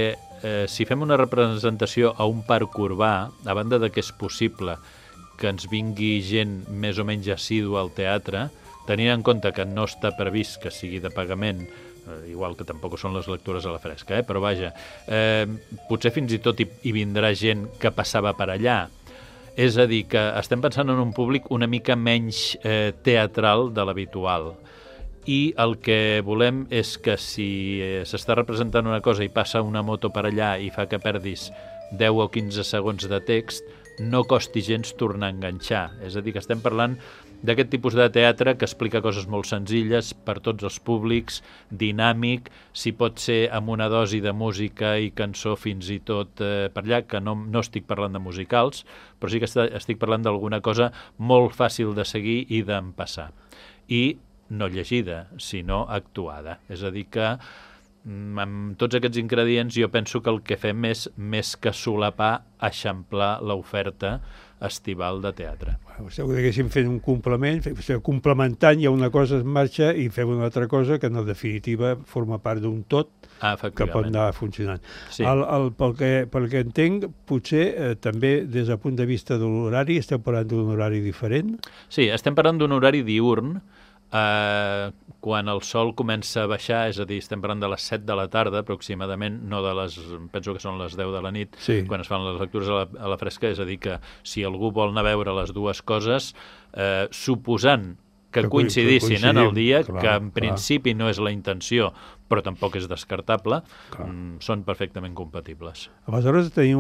si fem una representació a un parc urbà, a banda de que és possible que ens vingui gent més o menys assidua al teatre, tenint en compte que no està previst que sigui de pagament, igual que tampoc són les lectures a la fresca, però vaja, potser fins i tot hi vindrà gent que passava per allà. És a dir, que estem pensant en un públic una mica menys teatral de l'habitual. I el que volem és que si s'està representant una cosa i passa una moto per allà i fa que perdis 10 o 15 segons de text, no costi gens tornar a enganxar. És a dir, que estem parlant d'aquest tipus de teatre que explica coses molt senzilles per tots els públics, dinàmic, si pot ser amb una dosi de música i cançó fins i tot per allà, que no estic parlant de musicals, però sí que estic parlant d'alguna cosa molt fàcil de seguir i d'empassar. I no llegida, sinó actuada. És a dir que amb tots aquests ingredients jo penso que el que fem és més que solapar, eixamplar l'oferta estival de teatre. Si haguéssim fet un complement, complementant, hi ha una cosa en marxa i fem una altra cosa que en definitiva forma part d'un tot que pot anar funcionant. Sí. Pel que entenc, potser també des del punt de vista de l'horari esteu parlant d'un horari diferent? Sí, estem parlant d'un horari diürn, quan el sol comença a baixar, és a dir, estem parlant de les 7 de la tarda aproximadament, no de les, penso que són les 10 de la nit, sí, quan es fan les lectures a la fresca, és a dir, que si algú vol anar a veure les dues coses, suposant que coincidissin en el dia, clar, que en principi no és la intenció, però tampoc és descartable, són perfectament compatibles. Aleshores tenim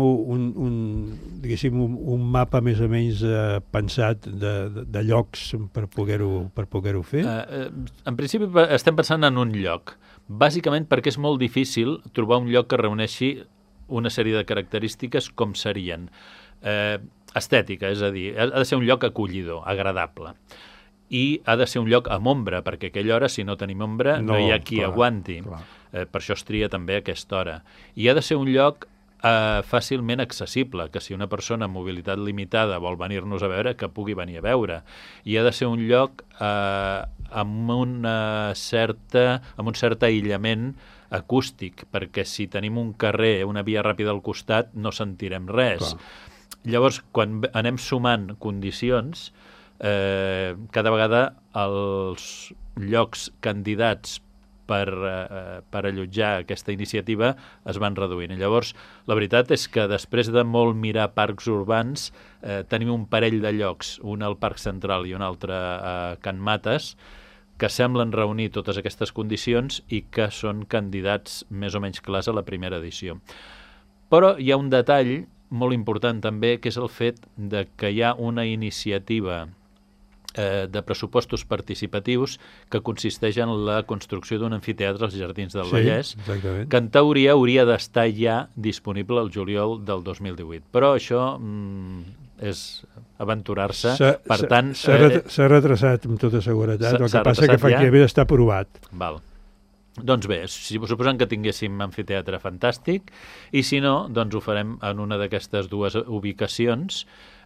un mapa més o menys pensat de llocs per poder-ho fer? En principi estem pensant en un lloc, bàsicament perquè és molt difícil trobar un lloc que reuneixi una sèrie de característiques com serien estètica, és a dir, ha de ser un lloc acollidor, agradable, i ha de ser un lloc amb ombra, perquè a aquella hora, si no tenim ombra, no hi ha qui aguanti. Per això es tria també a aquesta hora. I ha de ser un lloc fàcilment accessible, que si una persona amb mobilitat limitada vol venir-nos a veure, que pugui venir a veure. I ha de ser un lloc amb un cert aïllament acústic, perquè si tenim un carrer, una via ràpida al costat, no sentirem res. Llavors, quan anem sumant condicions, cada vegada els llocs candidats per allotjar aquesta iniciativa es van reduint. I llavors, la veritat és que després de molt mirar parcs urbans, tenim un parell de llocs, un al Parc Central i un altre a Can Mates, que semblen reunir totes aquestes condicions i que són candidats més o menys clars a la primera edició. Però hi ha un detall molt important també, que és el fet de que hi ha una iniciativa de pressupostos participatius que consisteix en la construcció d'un amfiteatre als Jardins del Vallès, que en teoria hauria d'estar ja disponible el juliol del 2018. Però això és aventurar-se, per tant... S'ha retrasat amb tota seguretat, el que passa que efectivament està aprovat. Val. Doncs bé, suposant que tinguéssim amfiteatre fantàstic, i si no, doncs ho farem en una d'aquestes dues ubicacions,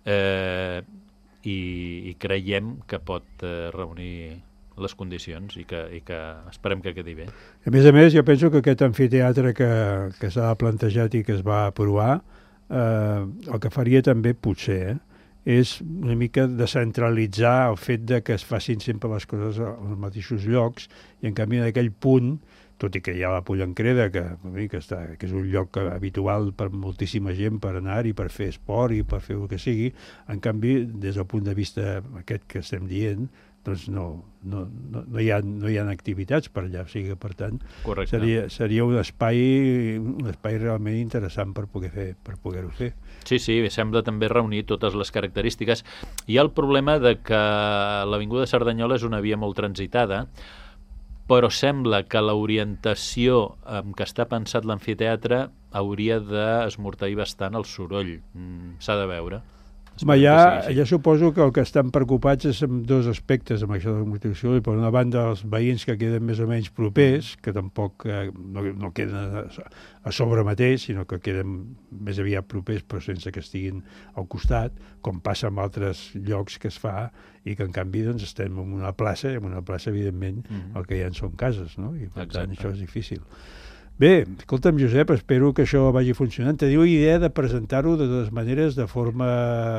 i creiem que pot reunir les condicions i que esperem que quedi bé. A més, jo penso que aquest amfiteatre que s'ha plantejat i que es va aprovar, el que faria també, potser, és una mica descentralitzar el fet de que es facin sempre les coses als mateixos llocs, i en canvi en aquell punt, tot i que hi ha la Pollancreda, que és un lloc habitual per moltíssima gent per anar-hi, per fer esport i per fer el que sigui, en canvi, des del punt de vista aquest que estem dient, doncs no hi ha activitats per allà, o sigui, per tant, seria un espai realment interessant per poder-ho fer. Sí, sembla també reunir totes les característiques. Hi ha el problema de que l'Avinguda Cerdanyola és una via molt transitada, però sembla que l'orientació en què està pensat l'amfiteatre hauria d'esmorteir bastant el soroll. S'ha de veure. Ja suposo que el que estan preocupats és amb dos aspectes amb això de la motivació. Per una banda, els veïns que queden més o menys propers, que tampoc no queden a sobre mateix, sinó que queden més aviat propers però sense que estiguin al costat, com passa en altres llocs que es fa, i que en canvi doncs, estem en una plaça, i en una plaça evidentment el que hi ha són cases, no? I per tant això és difícil. Bé, escolta'm, Josep, espero que això vagi funcionant. Teniu idea de presentar-ho de totes maneres de forma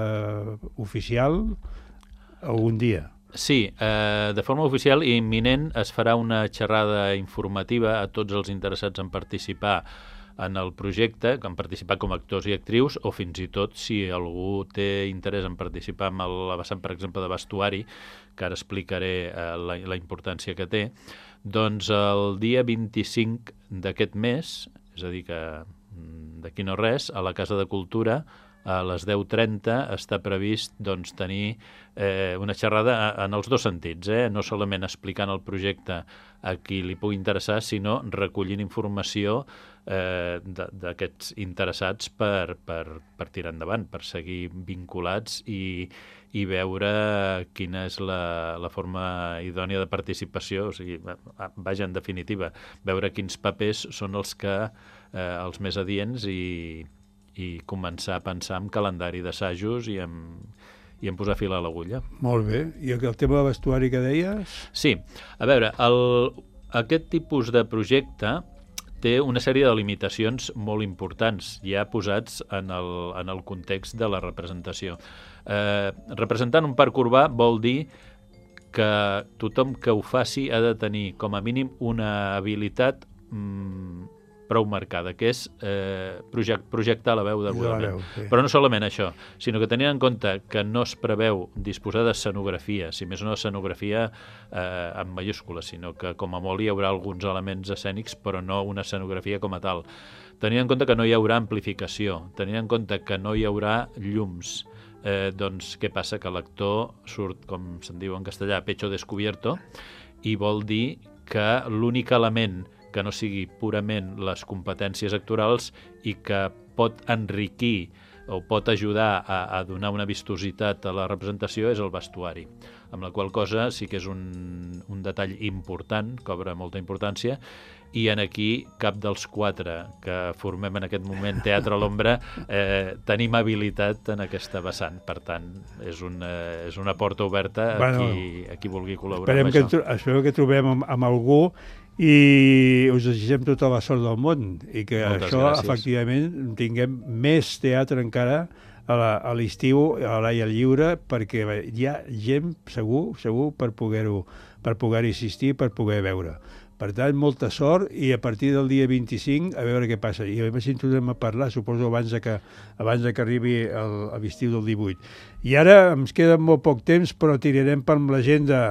oficial algun dia? Sí, de forma oficial i imminent es farà una xerrada informativa a tots els interessats en participar en el projecte, en participar com a actors i actrius, o fins i tot si algú té interès en participar en la vessant, per exemple, de vestuari, que ara explicaré la importància que té, doncs el dia 25 d'aquest mes, és a dir que d'aquí no res, a la Casa de Cultura, a les 10:30 està previst doncs, tenir una xerrada en els dos sentits, no solament explicant el projecte a qui li pugui interessar, sinó recollint informació d'aquests interessats per tirar endavant, per seguir vinculats i veure quina és la forma idònia de participació, o sigui, vaja, en definitiva, veure quins papers són els més adients i començar a pensar en calendari d'assajos i en posar fil a l'agulla. Molt bé. I el tema de vestuari que deies? Sí. A veure, aquest tipus de projecte té una sèrie de limitacions molt importants, ja posats en el context de la representació. Representant un parc urbà vol dir que tothom que ho faci ha de tenir, com a mínim, una habilitat prou marcada, que és projectar la veu degudament. Però no solament això, sinó que tenint en compte que no es preveu disposar d'escenografia, si més no escenografia en majúscules, sinó que com a molt hi haurà alguns elements escènics, però no una escenografia com a tal. Tenint en compte que no hi haurà amplificació, tenint en compte que no hi haurà llums, doncs què passa? Que l'actor surt, com se'n diu en castellà, pecho descubierto, i vol dir que l'únic element que no sigui purament les competències actorals i que pot enriquir o pot ajudar a donar una vistositat a la representació és el vestuari, amb la qual cosa sí que és un detall important, cobra molta importància, i en aquí cap dels quatre que formem en aquest moment Teatre a l'Ombra tenim habilitat en aquesta vessant. Per tant, és una porta oberta a qui vulgui col·laborar amb això. Espero que trobem amb algú i us desitgem tota la sort del món i que efectivament, tinguem més teatre encara a l'estiu, a l'aire lliure, perquè hi ha gent, segur, per poder assistir, per poder veure. Per tant, molta sort i a partir del dia 25 a veure què passa. I a més si tornem a parlar, suposo abans que arribi l'estiu del 18. I ara ens queda molt poc temps, però tirarem per l'agenda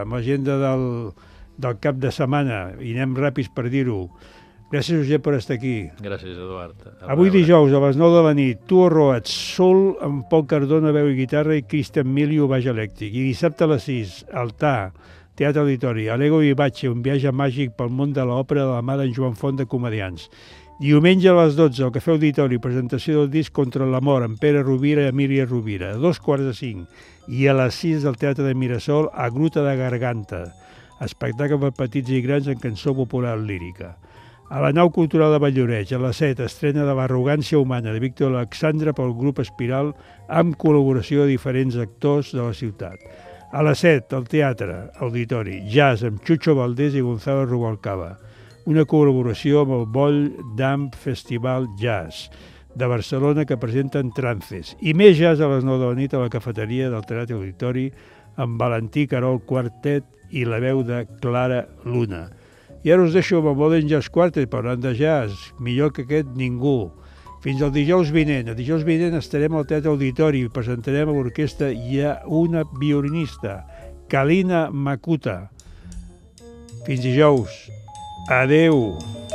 del cap de setmana i anem ràpids per dir-ho. Gràcies, Josep, per estar aquí. Gràcies, Eduard. Avui dijous, a les 9 de la nit, Tuo Roats, Sol, amb Pol Cardona, veu i guitarra, i Cristian Milio, baix elèctric. I dissabte a les 6, Altar, Teatre Auditori, Alego Vivace, un viatge màgic pel món de l'òpera de la mà d'en Joan Font de Comedians. Diumenge a les 12, al Cafè Auditori, presentació del disc Contra l'amor, amb Pere Rovira i Emília Rovira. A 2:45. I a les 6 del Teatre de Mirasol, a Gruta de Garganta. Espectacle per petits i grans en cançó popular lírica. A la Nau Cultural de Valldoreix, a les 7, estrena de l'Arrogància humana de Víctor Alexandre pel grup Espiral, amb col·laboració de diferents actors de la ciutat. A les 7, al Teatre Auditori, jazz amb Chucho Valdés i Gonzalo Rubalcaba. Una col·laboració amb el Boll Damp Festival Jazz de Barcelona que presenten Trances. I més jazz a les 9 de la nit a la cafeteria del Teatre Auditori amb Valentí Carol Quartet i la veu de Clara Luna. I ara us deixo amb el Modern Jazz Quartet parlant de jazz, millor que aquest ningú. Fins al dijous vinent. El dijous vinent estarem al Teatre Auditori i presentarem a l'orquestra i a una violinista, Kalina Makuta. Fins dijous. Adeu.